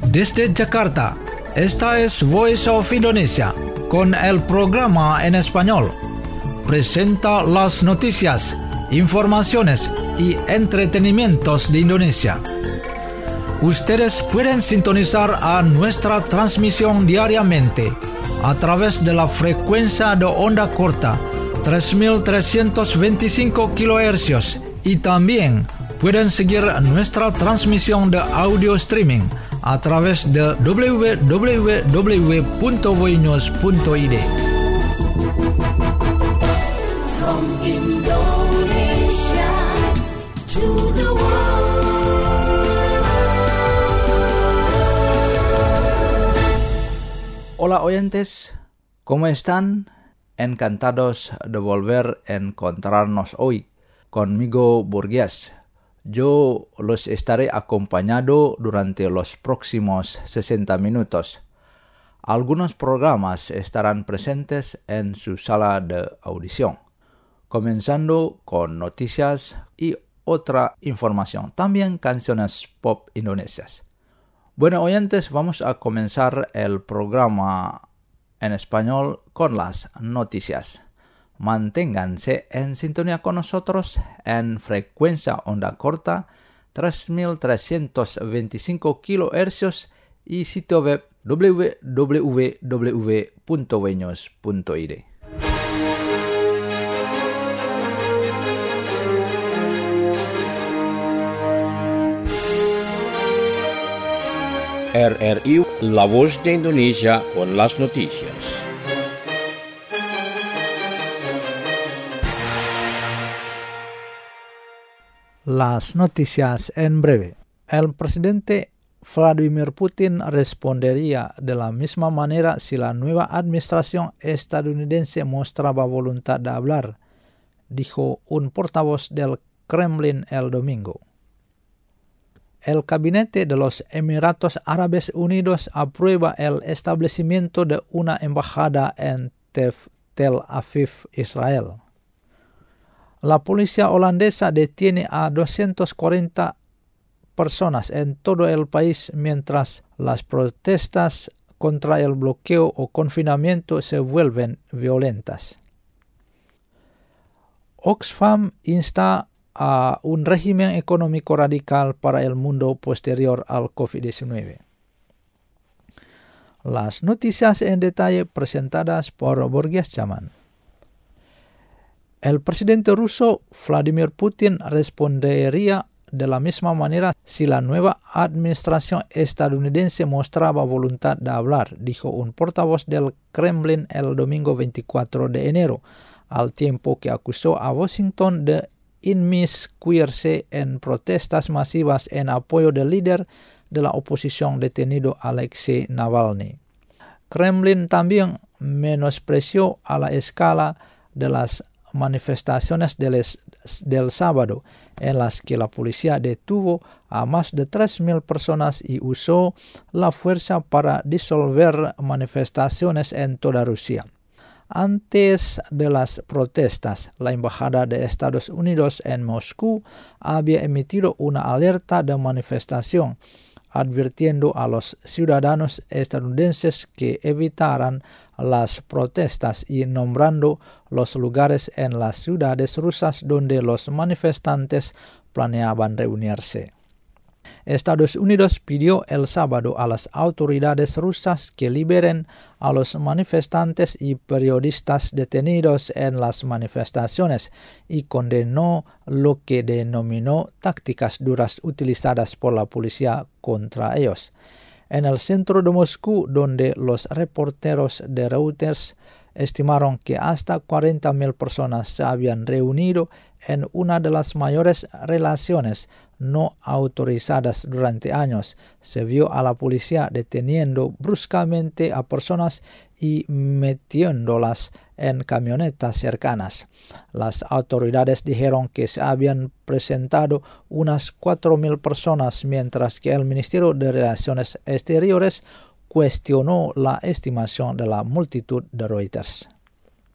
Desde Jakarta, esta es Voice of Indonesia, con el programa en español. Presenta las noticias, informaciones y entretenimientos de Indonesia. Ustedes pueden sintonizar a nuestra transmisión diariamente a través de la frecuencia de onda corta 3.325 kHz y también pueden seguir nuestra transmisión de audio streaming a través de www.voinews.id. From Indonesia to the world. Hola oyentes, ¿cómo están? Encantados de volver a encontrarnos hoy. Conmigo Burgués. Yo los estaré acompañando durante los próximos 60 minutos. Algunos programas estarán presentes en su sala de audición, comenzando con noticias y otra información, también canciones pop indonesias. Bueno, oyentes, vamos a comenzar el programa en español con las noticias. Manténganse en sintonía con nosotros en frecuencia onda corta 3.325 kHz y sitio web www.voinews.id. RRI, La Voz de Indonesia con las noticias. Las noticias en breve. El presidente Vladimir Putin respondería de la misma manera si la nueva administración estadounidense mostraba voluntad de hablar, dijo un portavoz del Kremlin el domingo. El gabinete de los Emiratos Árabes Unidos aprueba el establecimiento de una embajada en Tel Aviv, Israel. La policía holandesa detiene a 240 personas en todo el país mientras las protestas contra el bloqueo o confinamiento se vuelven violentas. Oxfam insta a un régimen económico radical para el mundo posterior al COVID-19. Las noticias en detalle presentadas por Borges Chaman. El presidente ruso Vladimir Putin respondería de la misma manera si la nueva administración estadounidense mostraba voluntad de hablar, dijo un portavoz del Kremlin el domingo 24 de enero, al tiempo que acusó a Washington de inmiscuirse en protestas masivas en apoyo del líder de la oposición detenido Alexei Navalny. Kremlin también menospreció a la escala de las manifestaciones del sábado, en las que la policía detuvo a más de 3.000 personas y usó la fuerza para disolver manifestaciones en toda Rusia. Antes de las protestas, la Embajada de Estados Unidos en Moscú había emitido una alerta de manifestación, advirtiendo a los ciudadanos estadounidenses que evitaran las protestas y nombrando los lugares en las ciudades rusas donde los manifestantes planeaban reunirse. Estados Unidos pidió el sábado a las autoridades rusas que liberen a los manifestantes y periodistas detenidos en las manifestaciones y condenó lo que denominó tácticas duras utilizadas por la policía contra ellos. En el centro de Moscú, donde los reporteros de Reuters estimaron que hasta 40.000 personas se habían reunido en una de las mayores relaciones no autorizadas durante años, se vio a la policía deteniendo bruscamente a personas y metiéndolas en camionetas cercanas. Las autoridades dijeron que se habían presentado unas 4.000 personas, mientras que el Ministerio de Relaciones Exteriores cuestionó la estimación de la multitud de Reuters.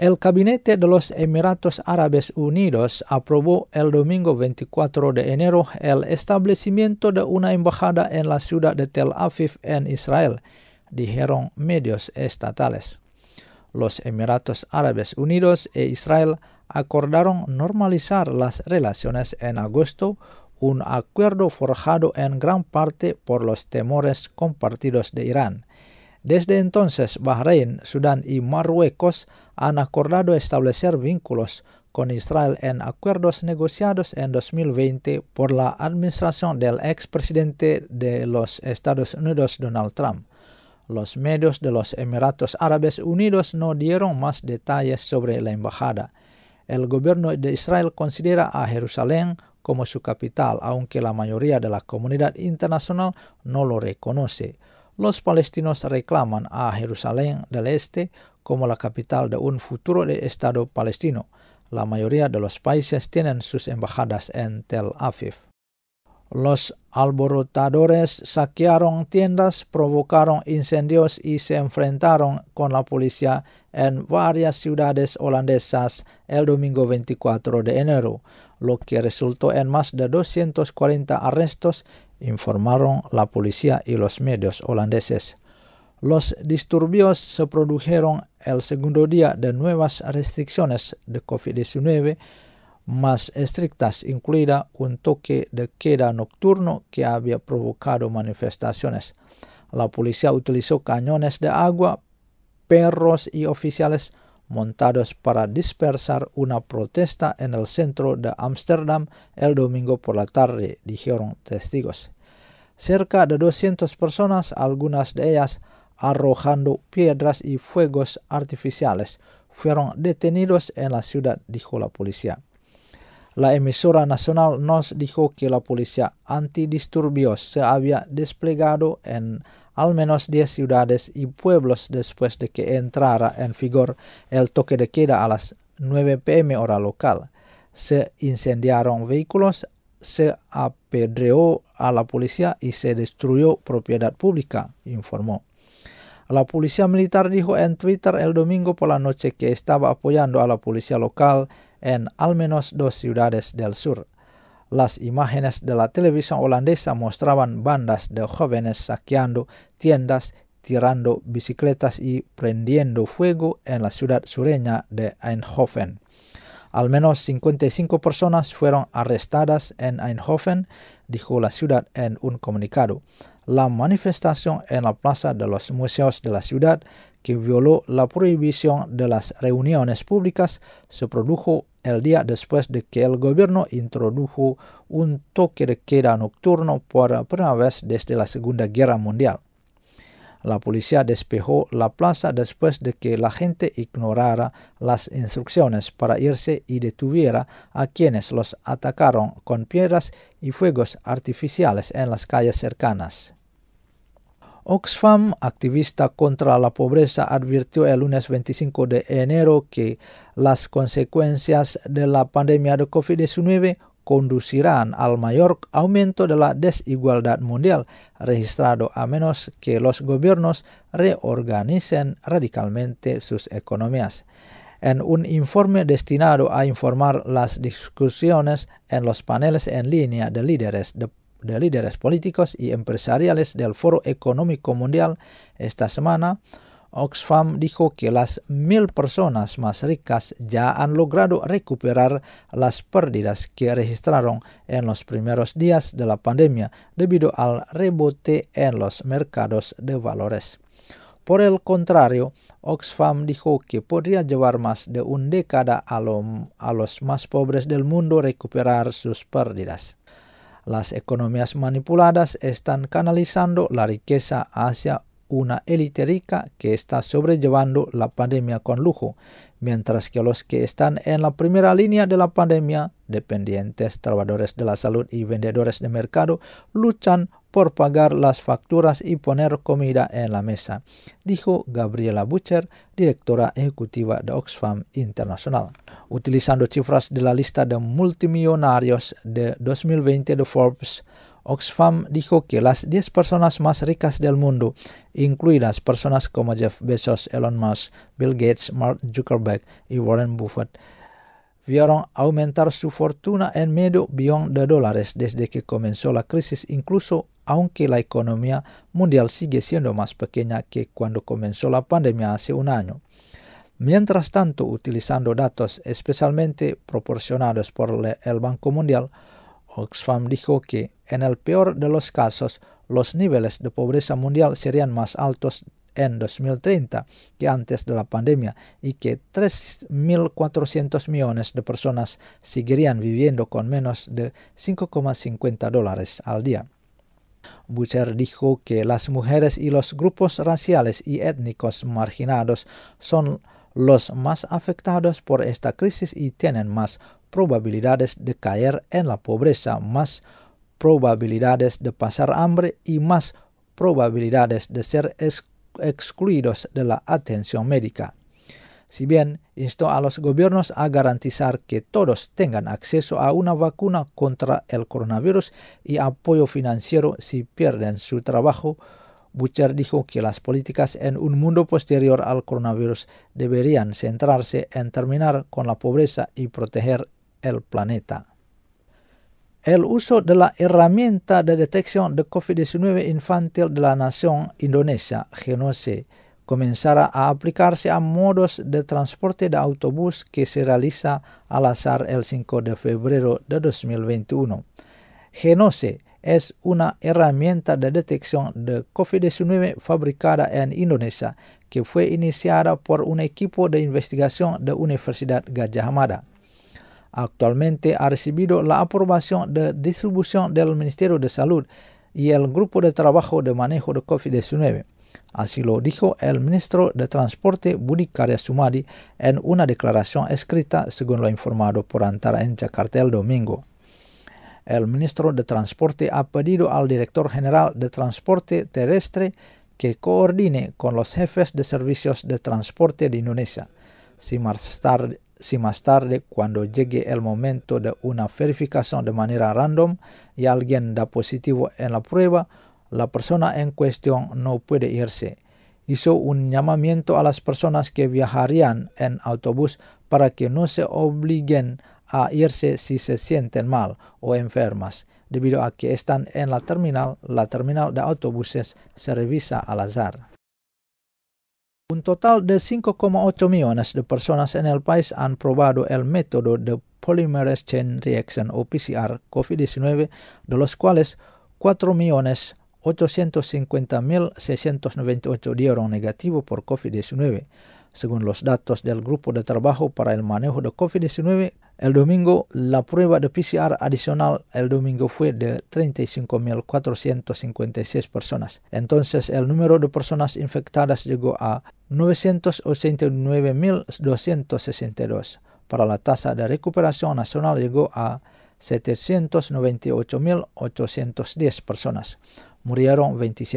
El Gabinete de los Emiratos Árabes Unidos aprobó el domingo 24 de enero el establecimiento de una embajada en la ciudad de Tel Aviv en Israel, dijeron medios estatales. Los Emiratos Árabes Unidos e Israel acordaron normalizar las relaciones en agosto, un acuerdo forjado en gran parte por los temores compartidos de Irán. Desde entonces, Bahrein, Sudán y Marruecos han acordado establecer vínculos con Israel en acuerdos negociados en 2020 por la administración del expresidente de los Estados Unidos, Donald Trump. Los medios de los Emiratos Árabes Unidos no dieron más detalles sobre la embajada. El gobierno de Israel considera a Jerusalén como su capital, aunque la mayoría de la comunidad internacional no lo reconoce. Los palestinos reclaman a Jerusalén del Este como la capital de un futuro Estado palestino. La mayoría de los países tienen sus embajadas en Tel Aviv. Los alborotadores saquearon tiendas, provocaron incendios y se enfrentaron con la policía en varias ciudades holandesas el domingo 24 de enero, lo que resultó en más de 240 arrestos, informaron la policía y los medios holandeses. Los disturbios se produjeron el segundo día de nuevas restricciones de COVID-19 más estrictas, incluida un toque de queda nocturno que había provocado manifestaciones. La policía utilizó cañones de agua, perros y oficiales montados para dispersar una protesta en el centro de Ámsterdam el domingo por la tarde, dijeron testigos. Cerca de 200 personas, algunas de ellas arrojando piedras y fuegos artificiales, fueron detenidos en la ciudad, dijo la policía. La emisora nacional nos dijo que la policía antidisturbios se había desplegado en al menos 10 ciudades y pueblos después de que entrara en vigor el toque de queda a las 9 p.m. hora local. Se incendiaron vehículos, se apedreó a la policía y se destruyó propiedad pública, informó. La policía militar dijo en Twitter el domingo por la noche que estaba apoyando a la policía local en al menos 2 ciudades del sur. Las imágenes de la televisión holandesa mostraban bandas de jóvenes saqueando tiendas, tirando bicicletas y prendiendo fuego en la ciudad sureña de Eindhoven. Al menos 55 personas fueron arrestadas en Eindhoven, dijo la ciudad en un comunicado. La manifestación en la plaza de los museos de la ciudad, que violó la prohibición de las reuniones públicas, se produjo el día después de que el gobierno introdujo un toque de queda nocturno por primera vez desde la Segunda Guerra Mundial. La policía despejó la plaza después de que la gente ignorara las instrucciones para irse y detuviera a quienes los atacaron con piedras y fuegos artificiales en las calles cercanas. Oxfam, activista contra la pobreza, advirtió el lunes 25 de enero que las consecuencias de la pandemia de COVID-19 conducirán al mayor aumento de la desigualdad mundial registrado a menos que los gobiernos reorganicen radicalmente sus economías. En un informe destinado a informar las discusiones en los paneles en línea de líderes políticos y empresariales del Foro Económico Mundial esta semana, Oxfam dijo que las 1,000 personas más ricas ya han logrado recuperar las pérdidas que registraron en los primeros días de la pandemia debido al rebote en los mercados de valores. Por el contrario, Oxfam dijo que podría llevar más de una década a los más pobres del mundo recuperar sus pérdidas. Las economías manipuladas están canalizando la riqueza hacia una élite rica que está sobrellevando la pandemia con lujo, mientras que los que están en la primera línea de la pandemia, dependientes, trabajadores de la salud y vendedores de mercado, luchan por pagar las facturas y poner comida en la mesa, dijo Gabriela Butcher, directora ejecutiva de Oxfam Internacional. Utilizando cifras de la lista de multimillonarios de 2020 de Forbes, Oxfam dijo que las 10 personas más ricas del mundo, incluidas personas como Jeff Bezos, Elon Musk, Bill Gates, Mark Zuckerberg y Warren Buffett, vieron aumentar su fortuna en $500 billones desde que comenzó la crisis, incluso aunque la economía mundial sigue siendo más pequeña que cuando comenzó la pandemia hace un año. Mientras tanto, utilizando datos especialmente proporcionados por el Banco Mundial, Oxfam dijo que en el peor de los casos, los niveles de pobreza mundial serían más altos en 2030 que antes de la pandemia y que 3.400 millones de personas seguirían viviendo con menos de $5,50 al día. Butcher dijo que las mujeres y los grupos raciales y étnicos marginados son los más afectados por esta crisis y tienen más probabilidades de caer en la pobreza, más probabilidades de pasar hambre y más probabilidades de ser excluidos de la atención médica. Si bien instó a los gobiernos a garantizar que todos tengan acceso a una vacuna contra el coronavirus y apoyo financiero si pierden su trabajo, Butcher dijo que las políticas en un mundo posterior al coronavirus deberían centrarse en terminar con la pobreza y proteger el planeta. El uso de la herramienta de detección de COVID-19 infantil de la nación Indonesia, Genose, comenzará a aplicarse a modos de transporte de autobús que se realiza al azar el 5 de febrero de 2021. Genose es una herramienta de detección de COVID-19 fabricada en Indonesia que fue iniciada por un equipo de investigación de Universidad Gadjah Mada. Actualmente ha recibido la aprobación de distribución del Ministerio de Salud y el Grupo de Trabajo de Manejo de COVID-19. Así lo dijo el ministro de Transporte Budi Karya Sumadi en una declaración escrita, según lo informado por Antara en Jakarta el domingo. El ministro de Transporte ha pedido al director general de Transporte Terrestre que coordine con los jefes de servicios de transporte de Indonesia. Si más tarde, cuando llegue el momento de una verificación de manera random y alguien da positivo en la prueba, la persona en cuestión no puede irse. Hizo un llamamiento a las personas que viajarían en autobús para que no se obliguen a irse si se sienten mal o enfermas, debido a que están en la terminal de autobuses se revisa al azar. Un total de 5,8 millones de personas en el país han probado el método de Polymerase Chain Reaction o PCR COVID-19, de los cuales 4.850.698 dieron negativo por COVID-19. Según los datos del Grupo de Trabajo para el Manejo de COVID-19, el domingo la prueba de PCR adicional el domingo fue de 35.456 personas. Entonces el número de personas infectadas llegó a 989.262. Para la tasa de recuperación nacional llegó a 798.810 personas. Murieron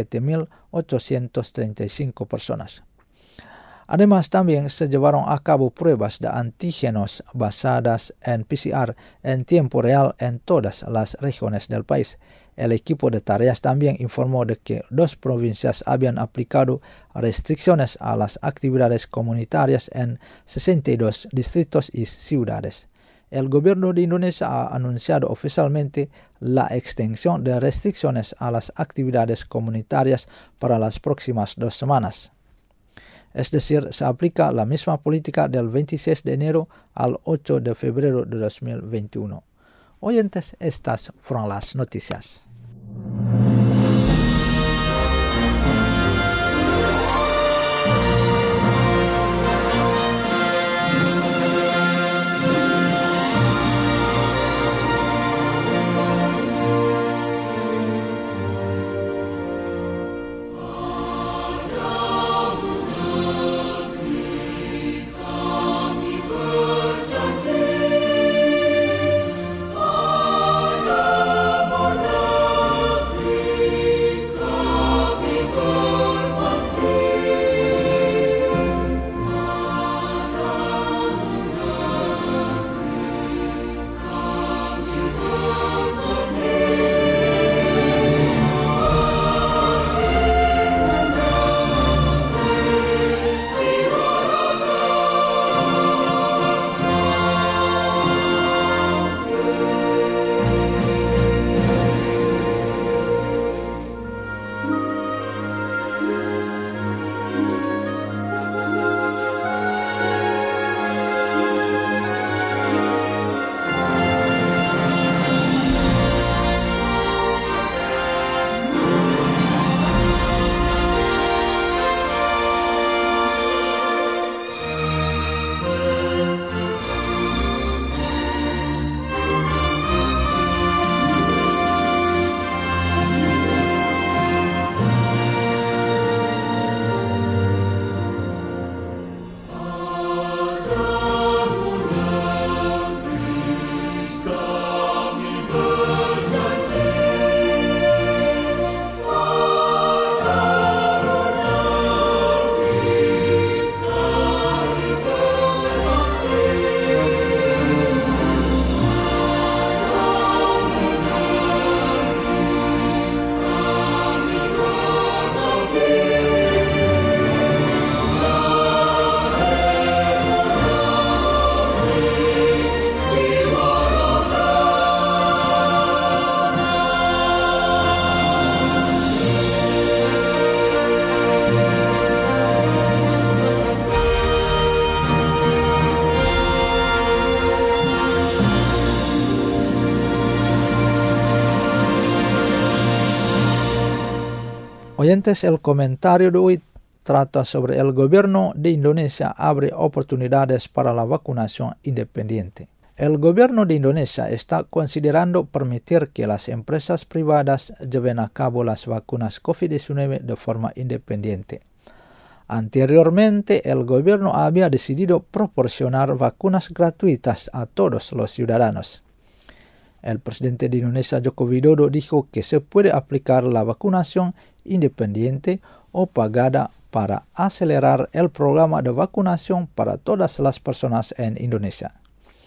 27.835 personas. Además, también se llevaron a cabo pruebas de antígenos basadas en PCR en tiempo real en todas las regiones del país. El equipo de tareas también informó de que 2 provincias habían aplicado restricciones a las actividades comunitarias en 62 distritos y ciudades. El gobierno de Indonesia ha anunciado oficialmente la extensión de restricciones a las actividades comunitarias para las próximas 2 semanas. Es decir, se aplica la misma política del 26 de enero al 8 de febrero de 2021. Oyentes, estas fueron las noticias. Berjanji, pada Oyentes, el comentario de hoy trata sobre el gobierno de Indonesia abre oportunidades para la vacunación independiente. El gobierno de Indonesia está considerando permitir que las empresas privadas lleven a cabo las vacunas COVID-19 de forma independiente. Anteriormente, el gobierno había decidido proporcionar vacunas gratuitas a todos los ciudadanos. El presidente de Indonesia, Joko Widodo, dijo que se puede aplicar la vacunación independiente o pagada para acelerar el programa de vacunación para todas las personas en Indonesia.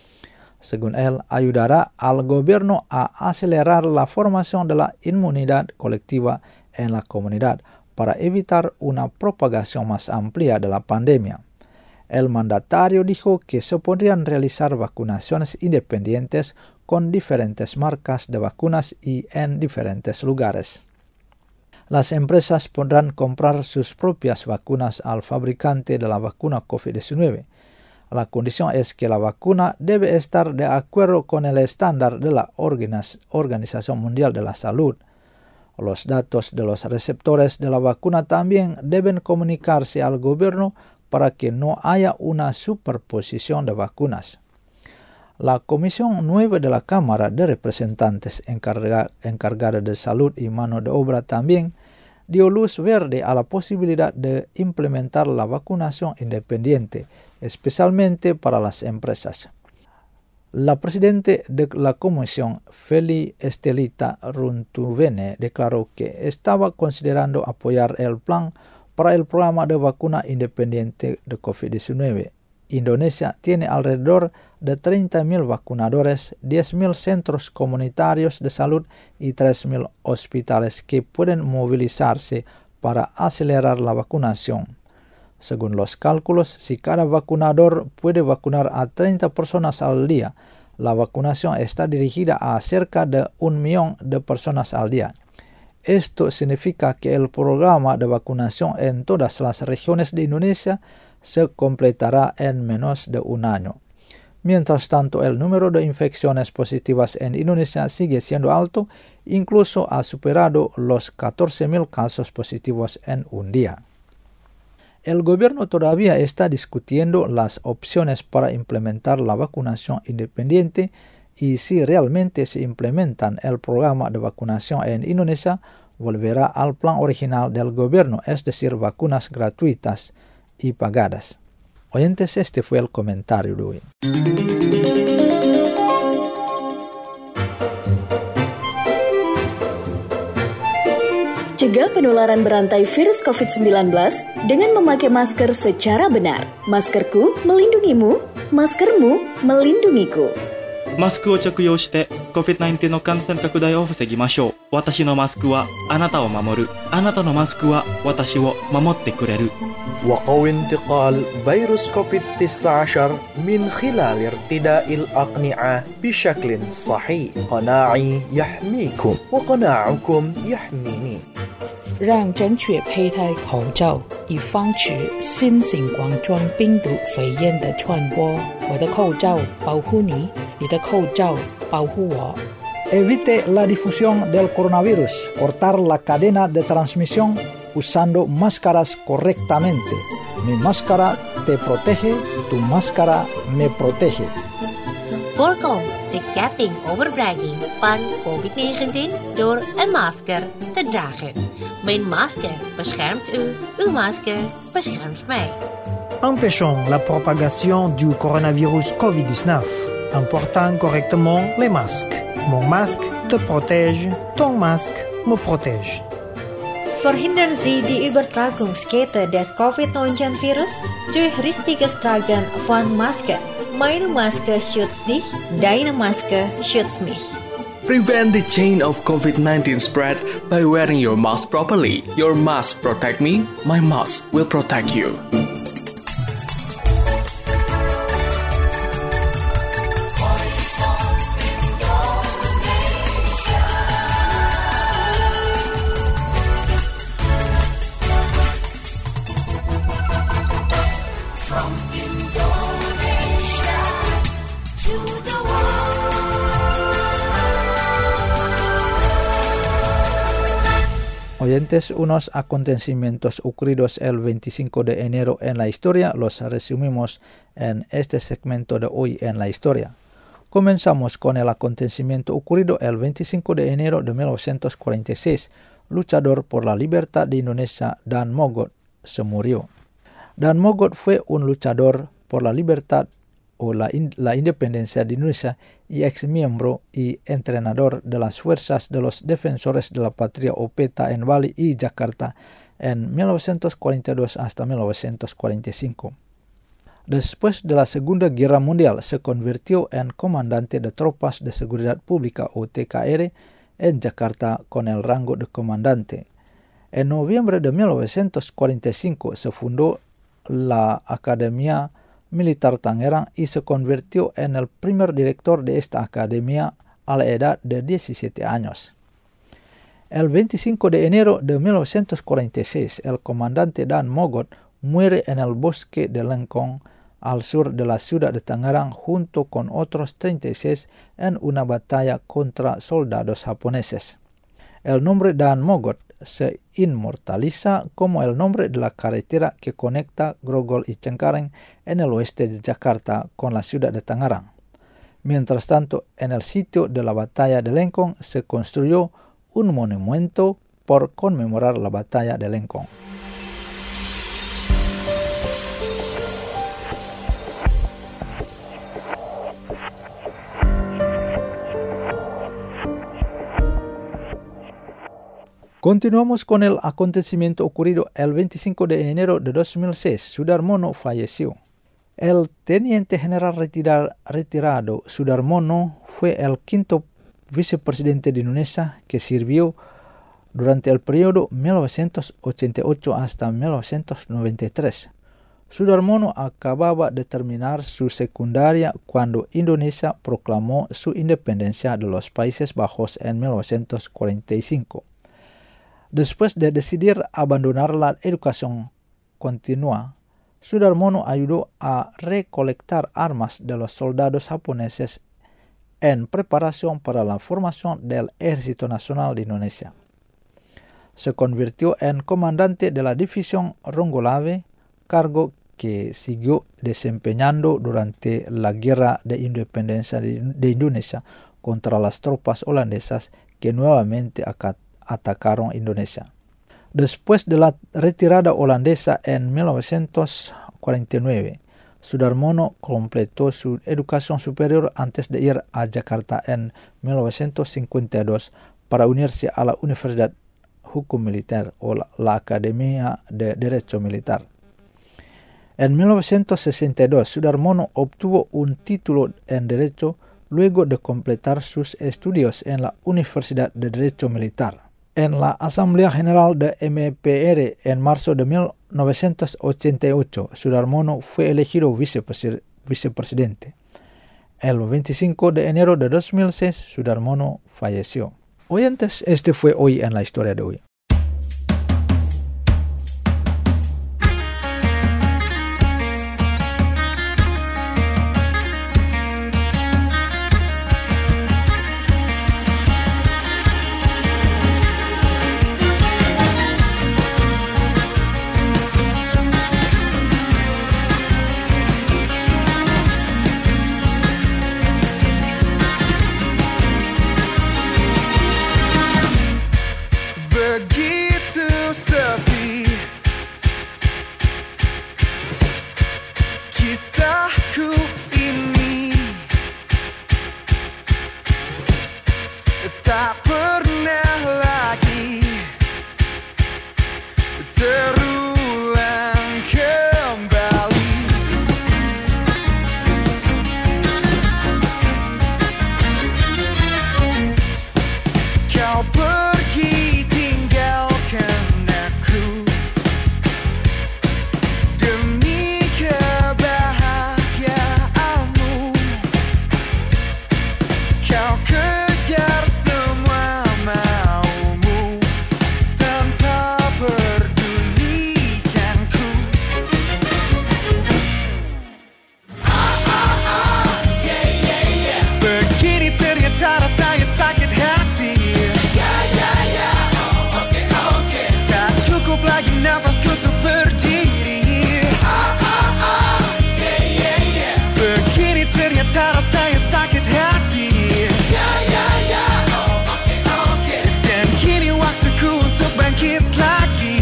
Según él, ayudará al gobierno a acelerar la formación de la inmunidad colectiva en la comunidad para evitar una propagación más amplia de la pandemia. El mandatario dijo que se podrían realizar vacunaciones independientes con diferentes marcas de vacunas y en diferentes lugares. Las empresas podrán comprar sus propias vacunas al fabricante de la vacuna COVID-19. La condición es que la vacuna debe estar de acuerdo con el estándar de la Organización Mundial de la Salud. Los datos de los receptores de la vacuna también deben comunicarse al gobierno para que no haya una superposición de vacunas. La Comisión 9 de la Cámara de Representantes encargada de salud y mano de obra también dio luz verde a la posibilidad de implementar la vacunación independiente, especialmente para las empresas. La presidenta de la Comisión, Feli Estelita Runtuvene, declaró que estaba considerando apoyar el plan para el programa de vacuna independiente de COVID-19. Indonesia tiene alrededor de 30.000 vacunadores, 10.000 centros comunitarios de salud y 3.000 hospitales que pueden movilizarse para acelerar la vacunación. Según los cálculos, si cada vacunador puede vacunar a 30 personas al día, la vacunación está dirigida a cerca de 1 millón de personas al día. Esto significa que el programa de vacunación en todas las regiones de Indonesia se completará en menos de un año. Mientras tanto, el número de infecciones positivas en Indonesia sigue siendo alto, incluso ha superado los 14.000 casos positivos en un día. El gobierno todavía está discutiendo las opciones para implementar la vacunación independiente y si realmente se implementan el programa de vacunación en Indonesia, volverá al plan original del gobierno, es decir, vacunas gratuitas y pagadas. Oyentes, este fue el comentario de hoy. Cegah penularan berantai virus COVID-19 dengan memakai masker secara benar. Maskerku melindungimu, maskermu melindungiku. マスクを着用して COVID-19 の感染拡大を防ぎましょう。私のマスクはあなたを守る。あなたのマスクは私を守ってくれる。 وقوي انتقال فيروس كوفيد-19 من خلال ارتداء الأقنعة بشكل صحيح. قناعي يحميكم وقناعكم يحميني. 让正确佩戴口罩，以防止新型冠状病毒肺炎的传播。我的口罩保护你，你的口罩保护我。 Evite la difusión del coronavirus. Cortar la cadena de transmisión usando máscaras correctamente. Mi máscara te protege, tu máscara me protege. Voorkom de getting overbragging van COVID-19 door een masker te dragen. Mijn masker beschermt u, uw masker beschermt mij. Empêchons la propagation du coronavirus COVID-19 en portant correctement les masques. Mon masque te protège, ton masque me protège. Verhindern Sie die Übertragungskette des Covid-19-Virus durch richtiges Tragen von Masken. Meine Maske schützt dich, deine Maske schützt mich. Prevent the chain of COVID-19 spread by wearing your mask properly. Your mask protect me, my mask will protect you. Oyentes, unos acontecimientos ocurridos el 25 de enero en la historia los resumimos en este segmento de hoy en la historia. Comenzamos con el acontecimiento ocurrido el 25 de enero de 1946. Luchador por la libertad de Indonesia, Dan Mogot, se murió. Dan Mogot fue un luchador por la libertad o la independencia de Indonesia y ex miembro y entrenador de las fuerzas de los defensores de la patria o PETA en Bali y Jakarta en 1942 hasta 1945. Después de la Segunda Guerra Mundial se convirtió en comandante de Tropas de Seguridad Pública o TKR en Jakarta con el rango de comandante. En noviembre de 1945 se fundó la Academia Militar Tangerang y se convirtió en el primer director de esta academia a la edad de 17 años. El 25 de enero de 1946, el comandante Dan Mogot muere en el bosque de Lengkong, al sur de la ciudad de Tangerang, junto con otros 36 en una batalla contra soldados japoneses. El nombre Dan Mogot se inmortaliza como el nombre de la carretera que conecta Grogol y Cengkareng en el oeste de Jakarta con la ciudad de Tangerang. Mientras tanto, en el sitio de la batalla de Lengkong se construyó un monumento por conmemorar la batalla de Lengkong. Continuamos con el acontecimiento ocurrido el 25 de enero de 2006. Sudarmono falleció. El teniente general retirado Sudarmono fue el quinto vicepresidente de Indonesia que sirvió durante el periodo 1988 hasta 1993. Sudarmono acababa de terminar su secundaria cuando Indonesia proclamó su independencia de los Países Bajos en 1945. Después de decidir abandonar la educación continua, Sudarmono ayudó a recolectar armas de los soldados japoneses en preparación para la formación del Ejército Nacional de Indonesia. Se convirtió en comandante de la división Ronggolawe, cargo que siguió desempeñando durante la Guerra de Independencia de Indonesia contra las tropas holandesas que nuevamente atacaron Indonesia. Después de la retirada holandesa en 1949, Sudarmono completó su educación superior antes de ir a Jakarta en 1952 para unirse a la Universidad Hukum Militer o la Academia de Derecho Militar. En 1962, Sudarmono obtuvo un título en Derecho luego de completar sus estudios en la Universidad de Derecho Militar. En la Asamblea General de MPR en marzo de 1988, Sudarmono fue elegido vicepresidente. El 25 de enero de 2006, Sudarmono falleció. Oyentes, este fue hoy en la historia de hoy. ternyata rasanya sakit hati. Dan kini waktuku untuk bangkit lagi.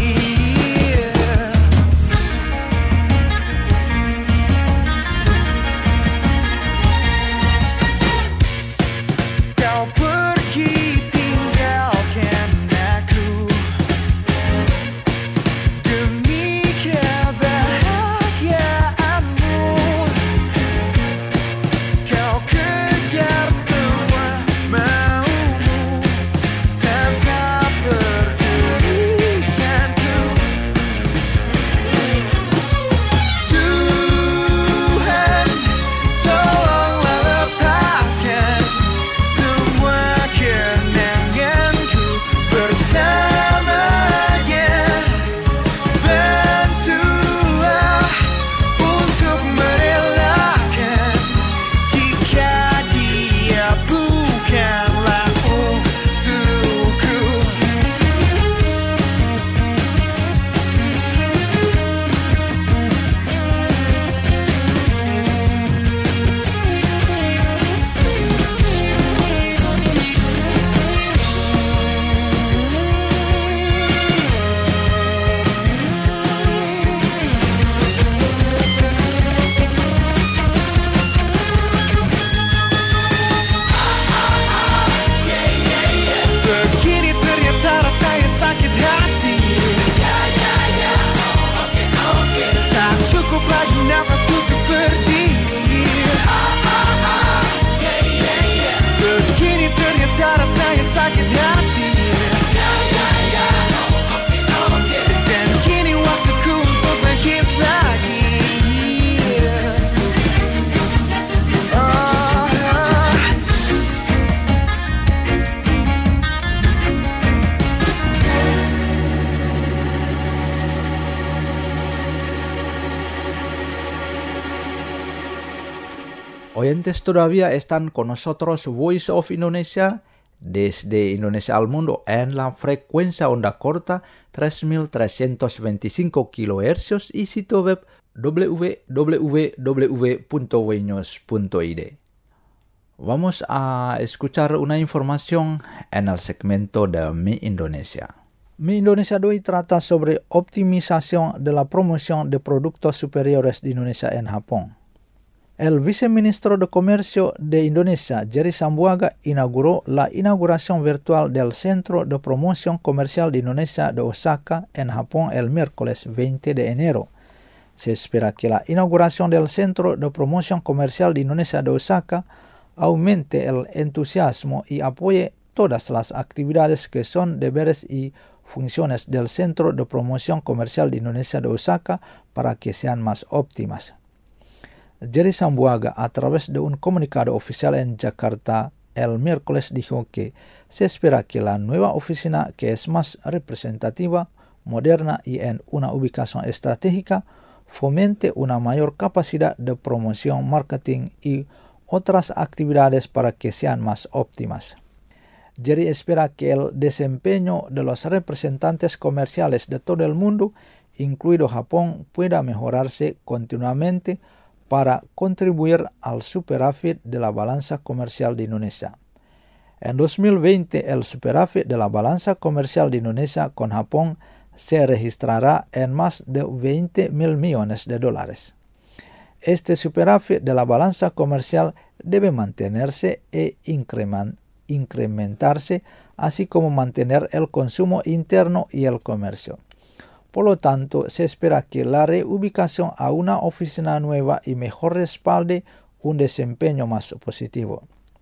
Kau pergi tinggalkan aku demi kebahagiaanmu. Kau kejar semua maumu tanpa pedulikanku. Tuhan, tolonglah lepaskan semua kenanganku bersamanya. Bantulah untuk merelakan jika dia bukanlah untukku. Begini ternyata rasanya sakit hati. Tak cukup lagi nafasku untuk berdiri. Begini ternyata rasanya sakit hati. Dan kini waktuku untuk bangkit lagi. Oyentes todavía están con nosotros Voice of Indonesia desde Indonesia al mundo en la frecuencia onda corta 3325 kHz y sitio web www.wnews.id. Vamos a escuchar una información en el segmento de Mi Indonesia. Mi Indonesia de hoy trata sobre optimización de la promoción de productos superiores de Indonesia en Japón. El viceministro de Comercio de Indonesia, Jerry Sambuaga, inauguró la inauguración virtual del Centro de Promoción Comercial de Indonesia de Osaka en Japón el miércoles 20 de enero. Se espera que la inauguración del Centro de Promoción Comercial de Indonesia de Osaka aumente el entusiasmo y apoye todas las actividades que son deberes y funciones del Centro de Promoción Comercial de Indonesia de Osaka para que sean más óptimas. Jerry Sambuaga, a través de un comunicado oficial en Jakarta el miércoles, dijo que se espera que la nueva oficina, que es más representativa, moderna y en una ubicación estratégica, fomente una mayor capacidad de promoción, marketing y otras actividades para que sean más óptimas. Jerry espera que el desempeño de los representantes comerciales de todo el mundo, incluido Japón, pueda mejorarse continuamente para contribuir al superávit de la balanza comercial de Indonesia. En 2020, el superávit de la balanza comercial de Indonesia con Japón se registrará en más de 20.000 millones de dólares. Este superávit de la balanza comercial debe mantenerse e incrementarse, así como mantener el consumo interno y el comercio. Por lo tanto, se espera que la reubicación a una oficina nueva y mejor respalde un desempeño más positivo.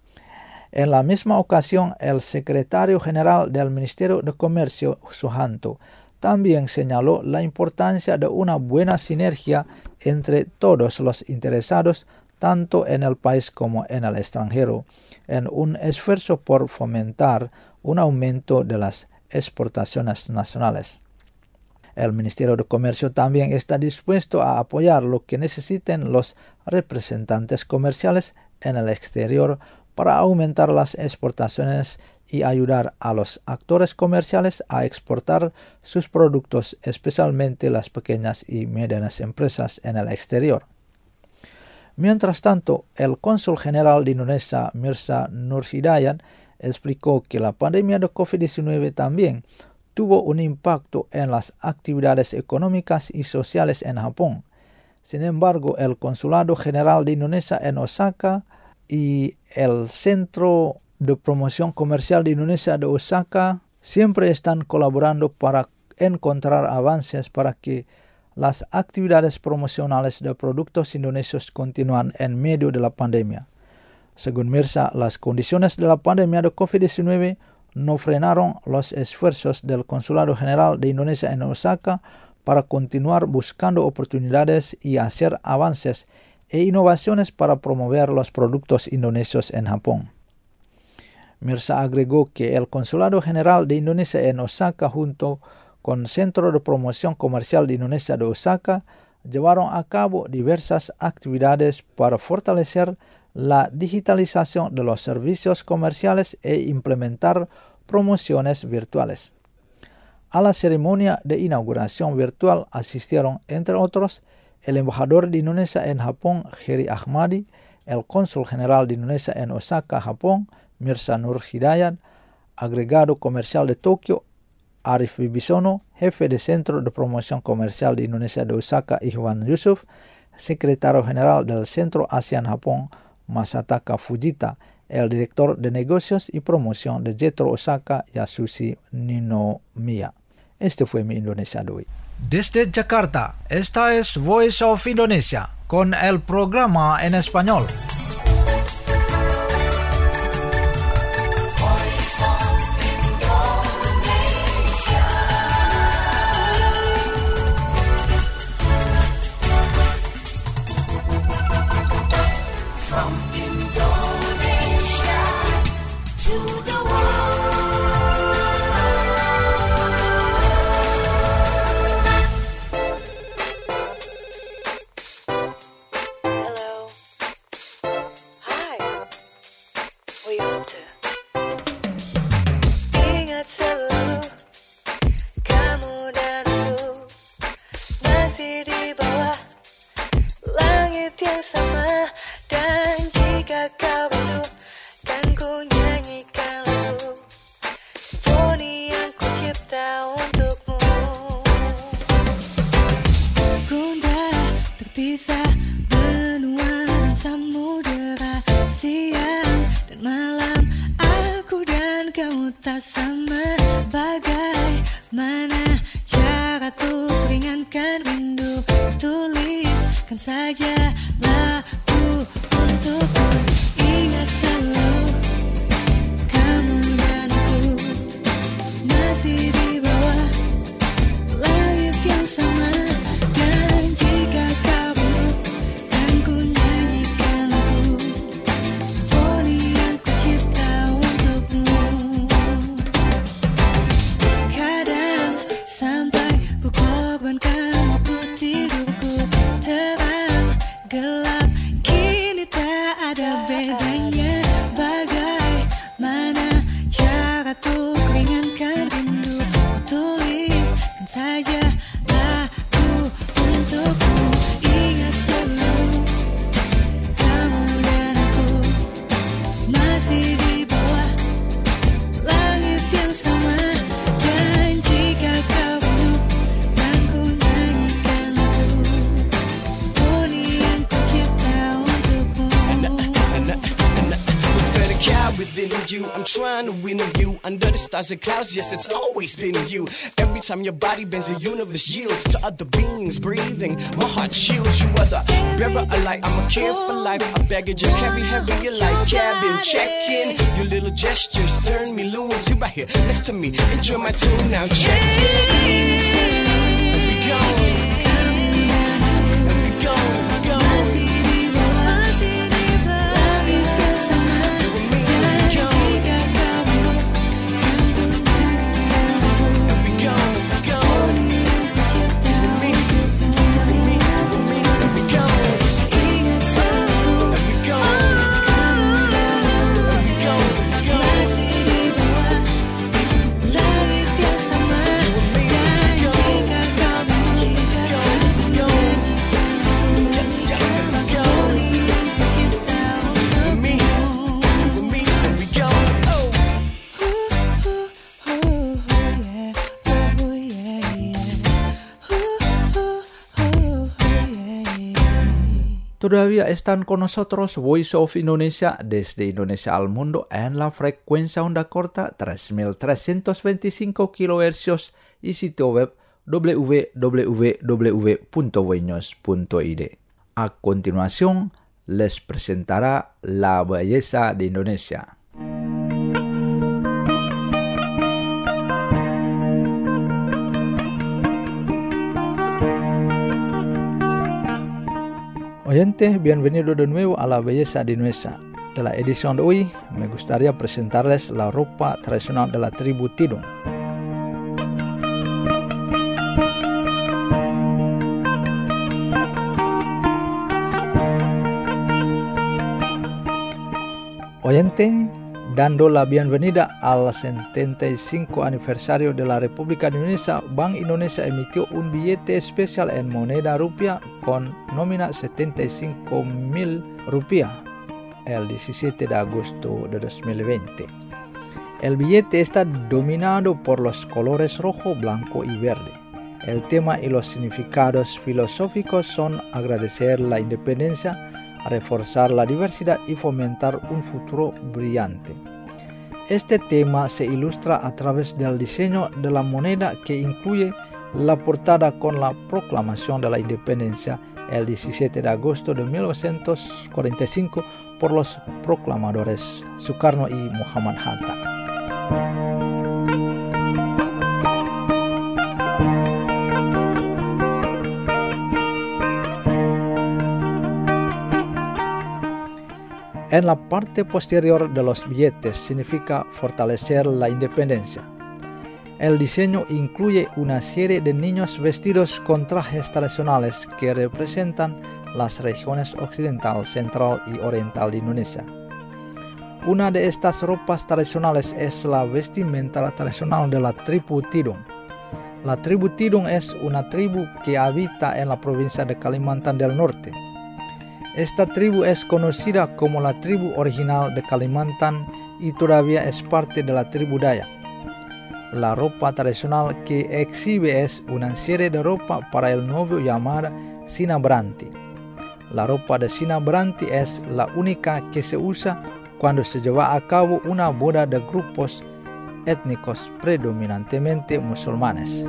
En la misma ocasión, el secretario general del Ministerio de Comercio, Suhanto, también señaló la importancia de una buena sinergia entre todos los interesados, tanto en el país como en el extranjero, en un esfuerzo por fomentar un aumento de las exportaciones nacionales. El Ministerio de Comercio también está dispuesto a apoyar lo que necesiten los representantes comerciales en el exterior para aumentar las exportaciones y ayudar a los actores comerciales a exportar sus productos, especialmente las pequeñas y medianas empresas en el exterior. Mientras tanto, el cónsul general de Indonesia, Mirza Nur Hidayat, explicó que la pandemia de COVID-19 también tuvo un impacto en las actividades económicas y sociales en Japón. Sin embargo, el Consulado General de Indonesia en Osaka y el Centro de Promoción Comercial de Indonesia de Osaka siempre están colaborando para encontrar avances para que las actividades promocionales de productos indonesios continúan en medio de la pandemia. Según Mirza, las condiciones de la pandemia de COVID-19 no frenaron los esfuerzos del Consulado General de Indonesia en Osaka para continuar buscando oportunidades y hacer avances e innovaciones para promover los productos indonesios en Japón. Mirza agregó que el Consulado General de Indonesia en Osaka junto con Centro de Promoción Comercial de Indonesia de Osaka llevaron a cabo diversas actividades para fortalecer la digitalización de los servicios comerciales e implementar promociones virtuales. A la ceremonia de inauguración virtual asistieron, entre otros, el embajador de Indonesia en Japón, Heri Ahmadi, el cónsul general de Indonesia en Osaka, Japón, Mirza Nur Hidayat, agregado comercial de Tokio, Arif Wibisono, jefe de Centro de Promoción Comercial de Indonesia de Osaka, Ikhwan Yusuf, secretario general del Centro ASEAN-Japón, Masataka Fujita, el director de negocios y promoción de Jetro Osaka, Yasushi Ninomiya. Este fue mi Indonesia de hoy. Desde Jakarta, esta es Voice of Indonesia con el programa en español. Trying to win you under the stars and clouds. Yes, it's always been you. Every time your body bends, the universe yields to other beings breathing. My heart shields. You are the bearer of light. I'm a care for life. A baggage you carry heavy like cabin. Check in. Your little gestures turn me loose. You right here next to me. Enjoy my tune now. Check in. We go. Todavía están con nosotros Voice of Indonesia desde Indonesia al mundo en la frecuencia onda corta 3325 kHz y sitio web www.voinews.id. A continuación, les presentará la belleza de Indonesia. Oyentes, bienvenido de nuevo a la belleza de Indonesia. De la edición de hoy, me gustaría presentarles la ropa tradicional de la tribu Tidung. Oyente, dando la bienvenida al 75 aniversario de la República de Indonesia, Bank Indonesia emitió un billete especial en moneda rupiah con nómina 75.000 rupiah el 17 de agosto de 2020. El billete está dominado por los colores rojo, blanco y verde. El tema y los significados filosóficos son agradecer la independencia, reforzar la diversidad y fomentar un futuro brillante. Este tema se ilustra a través del diseño de la moneda que incluye la portada con la proclamación de la independencia el 17 de agosto de 1945 por los proclamadores Sukarno y Muhammad Hatta. En la parte posterior de los billetes significa fortalecer la independencia. El diseño incluye una serie de niños vestidos con trajes tradicionales que representan las regiones occidental, central y oriental de Indonesia. Una de estas ropas tradicionales es la vestimenta tradicional de la tribu Tidung. La tribu Tidung es una tribu que habita en la provincia de Kalimantan del Norte. Esta tribu es conocida como la tribu original de Kalimantan y todavía es parte de la tribu Dayak. La ropa tradicional que exhibe es una serie de ropa para el novio llamada Sina Branti. La ropa de Sina Branti es la única que se usa cuando se lleva a cabo una boda de grupos étnicos predominantemente musulmanes.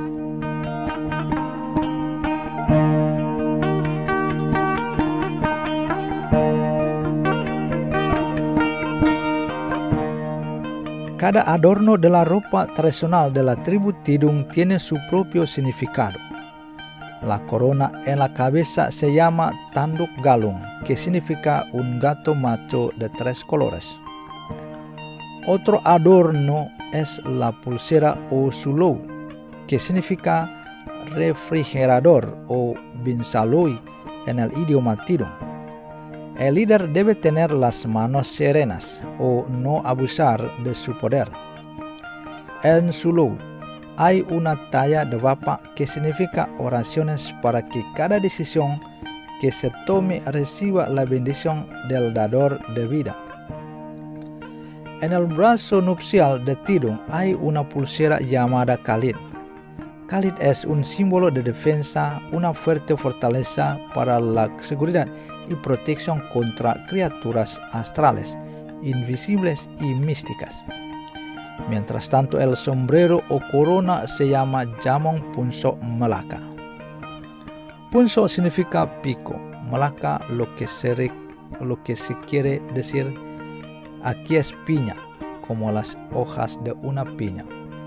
Cada adorno de la ropa tradicional de la tribu Tidung tiene su propio significado. La corona en la cabeza se llama Tanduk Galung, que significa un gato macho de 3 colores. Otro adorno es la pulsera o sulou, que significa refrigerador o binsaloi en el idioma Tidung. El líder debe tener las manos serenas o no abusar de su poder. En sulou hay una talla de bapa que significa oraciones para que cada decisión que se tome reciba la bendición del dador de vida. En el brazo nupcial de Tidung hay una pulsera llamada Khalid. Khalid es un símbolo de defensa, una fuerte fortaleza para la seguridad y protección contra criaturas astrales, invisibles y místicas. Mientras tanto, el sombrero o corona se llama Jamong Punso Melaka. Punso significa pico, Melaka lo que se quiere decir aquí es piña, como las hojas de una piña.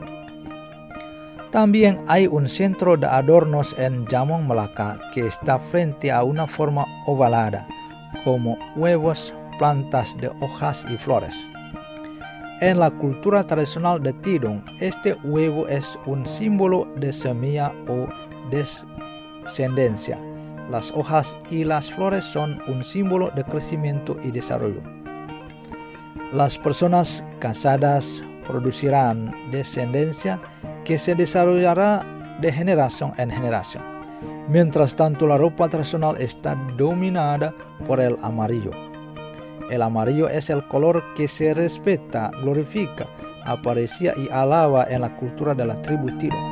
También hay un centro de adornos en Jamong Melaka que está frente a una forma ovalada, como huevos, plantas de hojas y flores. En la cultura tradicional de Tidung, este huevo es un símbolo de semilla o descendencia. Las hojas y las flores son un símbolo de crecimiento y desarrollo. Las personas casadas producirán descendencia que se desarrollará de generación en generación. Mientras tanto, la ropa tradicional está dominada por el amarillo. El amarillo es el color que se respeta, glorifica, aprecia y alaba en la cultura de la tribu Tidung.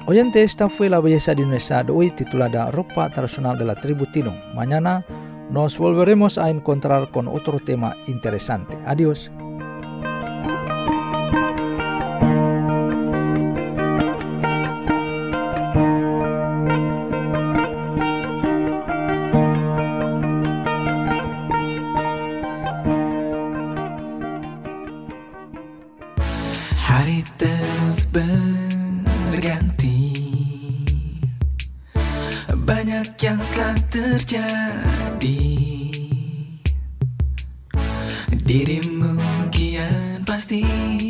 Oyente, esta fue la belleza de Indonesia de hoy, titulada Ropa Tradicional de la Tribu Tino. Mañana nos volveremos a encontrar con otro tema interesante. Adiós. Hari terus berganti, banyak yang telah terjadi. Dirimu kian pasti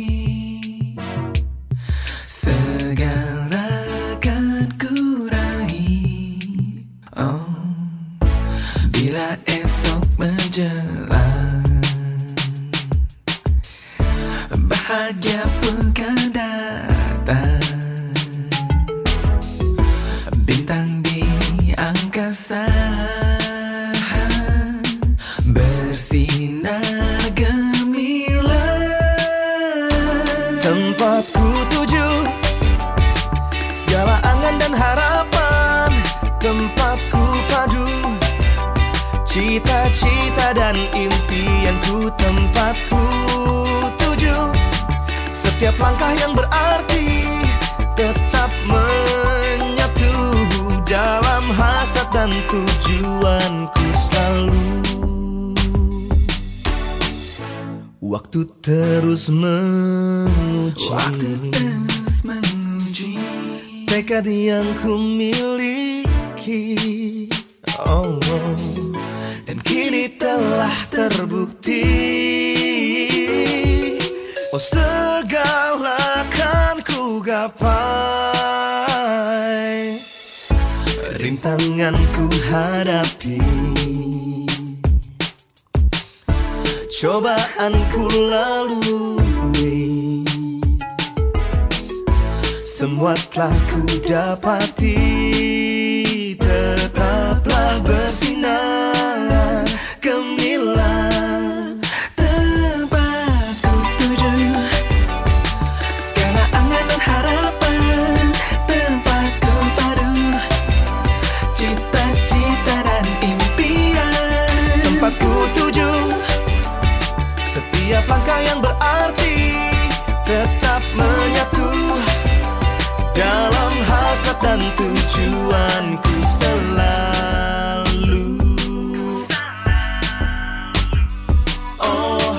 segala akan kurai. Oh, bila esok menjelang, bahagia pekan datang. Bintang di angkasa bersinar gemilang. Tempatku tuju segala angan dan harapan. Tempatku padu cita-cita dan impianku. Tempatku tuju setiap langkah yang berarti tetap menyatu dalam hasrat dan tujuanku selalu. Waktu terus menguji, tekad yang ku miliki. Oh, dan kini telah terbukti. Oh, segala kan ku gapai, rintangan ku hadapi, cobaan ku lalui, semua telah ku dapati. Tetaplah bersinar gemilang. Tempatku tuju segala angan dan harapan. Tempatku padu cita-cita dan impian. Tempatku tuju setiap langkah yang berarti tetap menyatu dalam hasrat dan tujuanku selalu. Oh,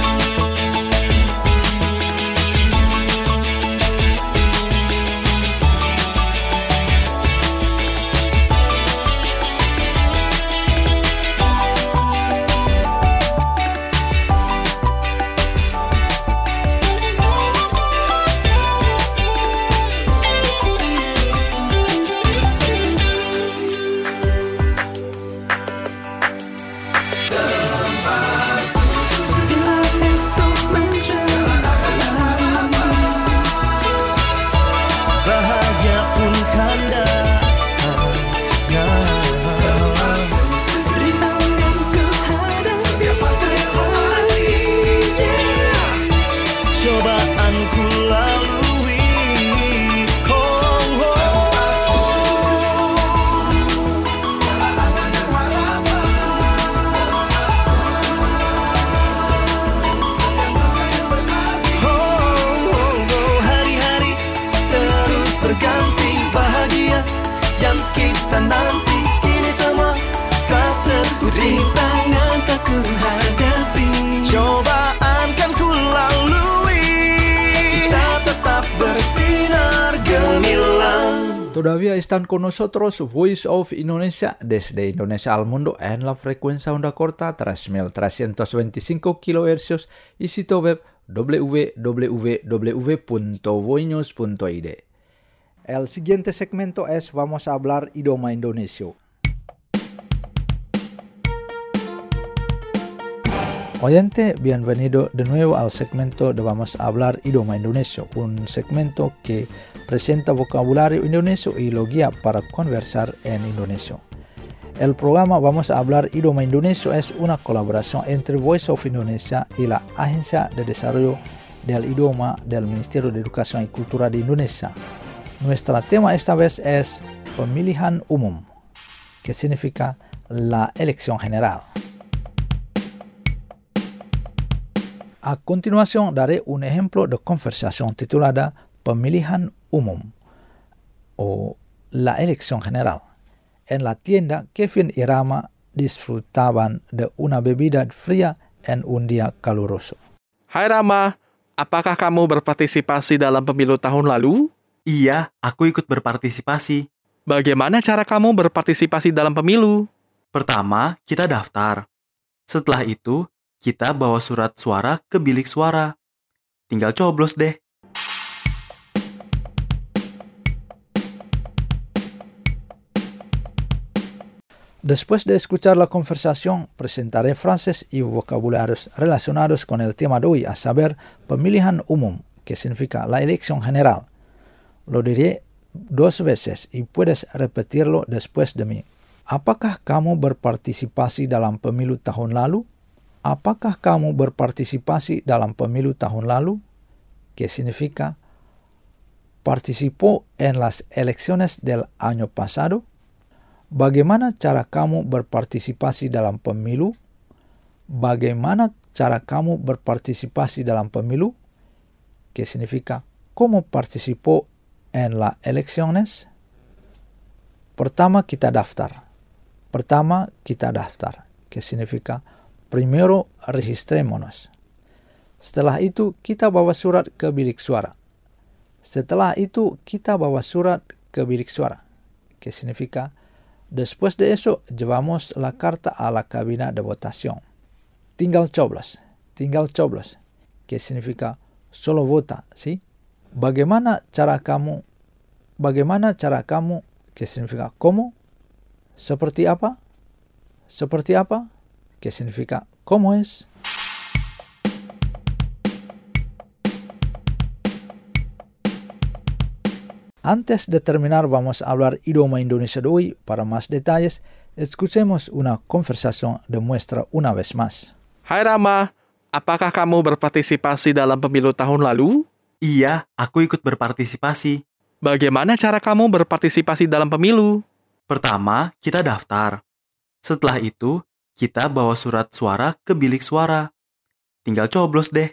Todavía están con nosotros Voice of Indonesia desde Indonesia al mundo en la frecuencia onda corta 3325 kHz y sitio web www.voinews.id. El siguiente segmento es Vamos a hablar idioma Indonesia. Oyente, bienvenido de nuevo al segmento de Vamos a hablar idioma Indonesia, un segmento que presenta vocabulario indonesio y lo guía para conversar en indonesio. El programa Vamos a hablar idioma Indonesia es una colaboración entre Voice of Indonesia y la Agencia de Desarrollo del Idioma del Ministerio de Educación y Cultura de Indonesia. Nuestra tema esta vez es pemilihan umum, que significa la elección general. A continuación daré un ejemplo de conversación titulada pemilihan umum o la elección general. En la tienda, Kevin y Rama disfrutaban de una bebida fría en un día caluroso. Hai Rama, apakah kamu berpartisipasi dalam pemilu tahun lalu? Iya, aku ikut berpartisipasi. Bagaimana cara kamu berpartisipasi dalam pemilu? Pertama, kita daftar. Setelah itu, kita bawa surat suara ke bilik suara. Tinggal coblos deh. Después de escuchar la conversación, presentaré frases y vocabularios relacionados con el tema de hoy, a saber, pemilihan umum, que significa la elección general. Lo diré 2 veces y puedes repetirlo después de mí. Apakah kamu berpartisipasi dalam pemilu tahun lalu? Apakah kamu berpartisipasi dalam pemilu tahun lalu? Que significa participó en las elecciones del año pasado. Bagaimana cara kamu berpartisipasi dalam pemilu? Bagaimana cara kamu berpartisipasi dalam pemilu? Que significa ¿cómo participó en las elecciones? Pertama kita daftar. Pertama kita daftar, que significa primero registrémonos. Setelah itu kita bawa surat ke bilik suara. Setelah itu kita bawa surat ke bilik suara, que significa después de eso llevamos la carta a la cabina de votación. Tinggal coblos, que significa solo vota, ¿sí? Bagaimana cara kamu, que significa ¿cómo? ¿Seperti apa? Que significa ¿cómo es? Antes de terminar vamos a hablar idioma Indonesia de hoy. Para más detalles, escuchemos una conversación de muestra una vez más. Hai Rama, apakah kamu berpartisipasi dalam pemilu tahun lalu? Iya, aku ikut berpartisipasi. Bagaimana cara kamu berpartisipasi dalam pemilu? Pertama, kita daftar. Setelah itu, kita bawa surat suara ke bilik suara. Tinggal coblos deh.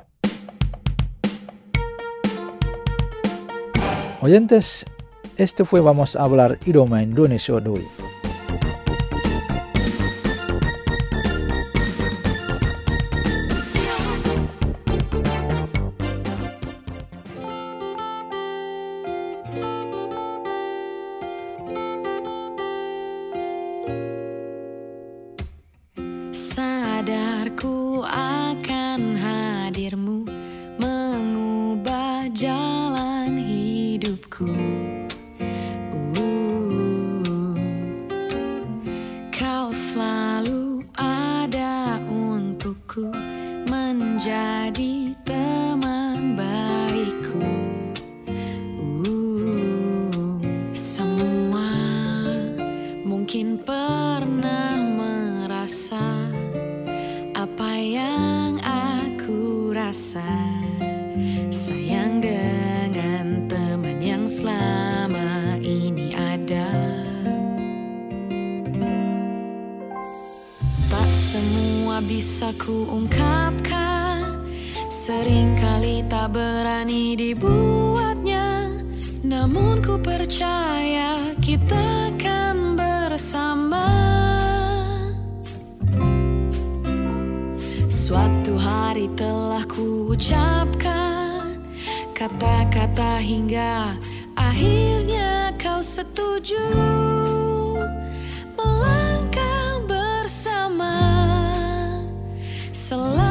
Oyentes, este fue Vamos a hablar idioma Indonesia de hoy. Sadarku akan hadirmu mengubah jalan hidupku. Kau selalu ada untukku, menjadi teman baikku. Semua mungkin pernah merasa apa yang aku rasa, sayang dengan teman yang selama ini ada. Tak semua bisa ku ungkapkan, seringkali tak berani dibuatnya, namun ku percaya kita akan bersama. Suatu hari telah ku ucapkan kata-kata hingga akhirnya kau setuju melangkah bersama selamanya.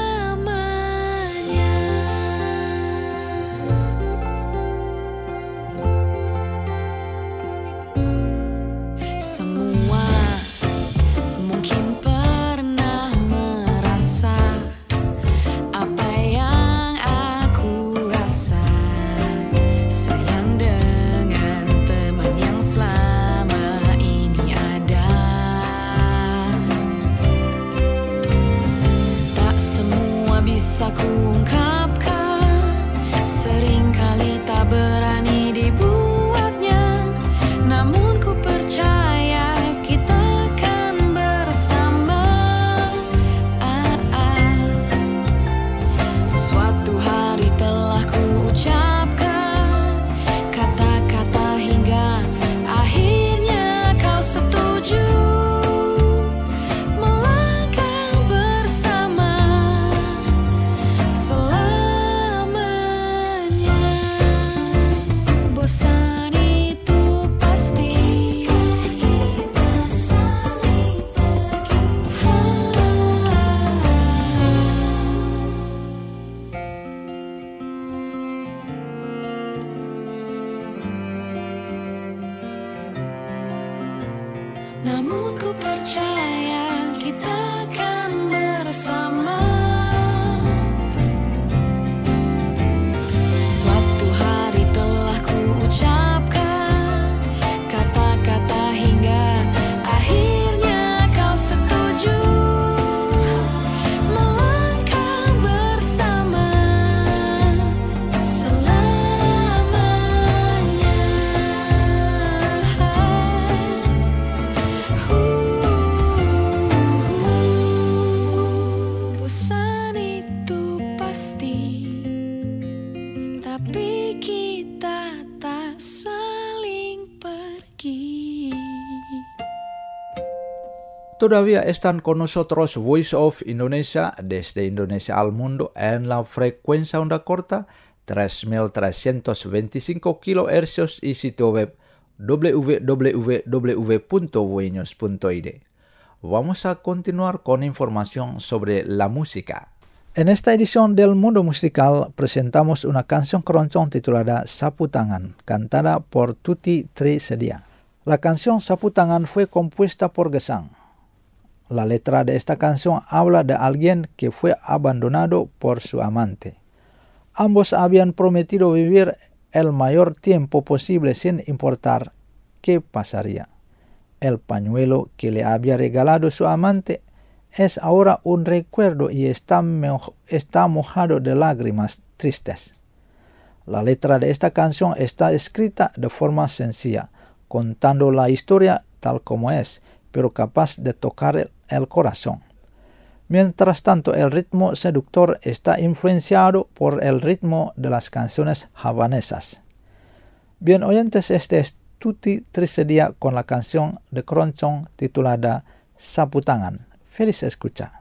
Semua mungkin pernah merasa apa yang aku rasa, sayang dengan teman yang selama ini ada. namun ku percaya kita akan bersama. Suatu hari telah ku ucapkan kata-kata hingga akhirnya kau setuju melangkah bersama selamanya. Bosan itu pasti, tapi kita tak saling pergi. Todavía están con nosotros Voice of Indonesia desde Indonesia al mundo en la frecuencia onda corta 3325 kHz y sitio web www.voinews.id. Vamos a continuar con información sobre la música. En esta edición del Mundo Musical presentamos una canción keroncong titulada Sapu Tangan, cantada por Tuti Trisedia. La canción Sapu Tangan fue compuesta por Gesang. La letra de esta canción habla de alguien que fue abandonado por su amante. Ambos habían prometido vivir el mayor tiempo posible sin importar qué pasaría. El pañuelo que le había regalado su amante es ahora un recuerdo y está mojado de lágrimas tristes. La letra de esta canción está escrita de forma sencilla, contando la historia tal como es, pero capaz de tocar el corazón. Mientras tanto, el ritmo seductor está influenciado por el ritmo de las canciones havanesas. Bien oyentes, este es Tuti Trisedia con la canción de keroncong titulada Sapu Tangan. Feliz escucha.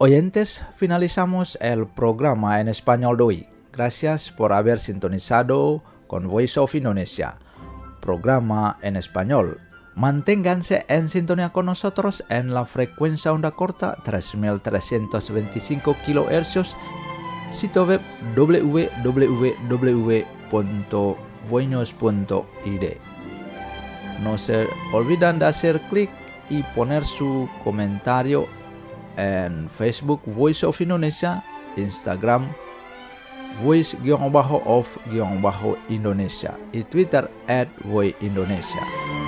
Oyentes, finalizamos el programa en español de hoy. Gracias por haber sintonizado con Voice of Indonesia, programa en español. Manténganse en sintonía con nosotros en la frecuencia onda corta 3325 kHz, sitio web www.voinos.id. No se olviden de hacer clic y poner su comentario en Facebook Voice of Indonesia, Instagram Voice_of_Indonesia y Twitter @voiceindonesia.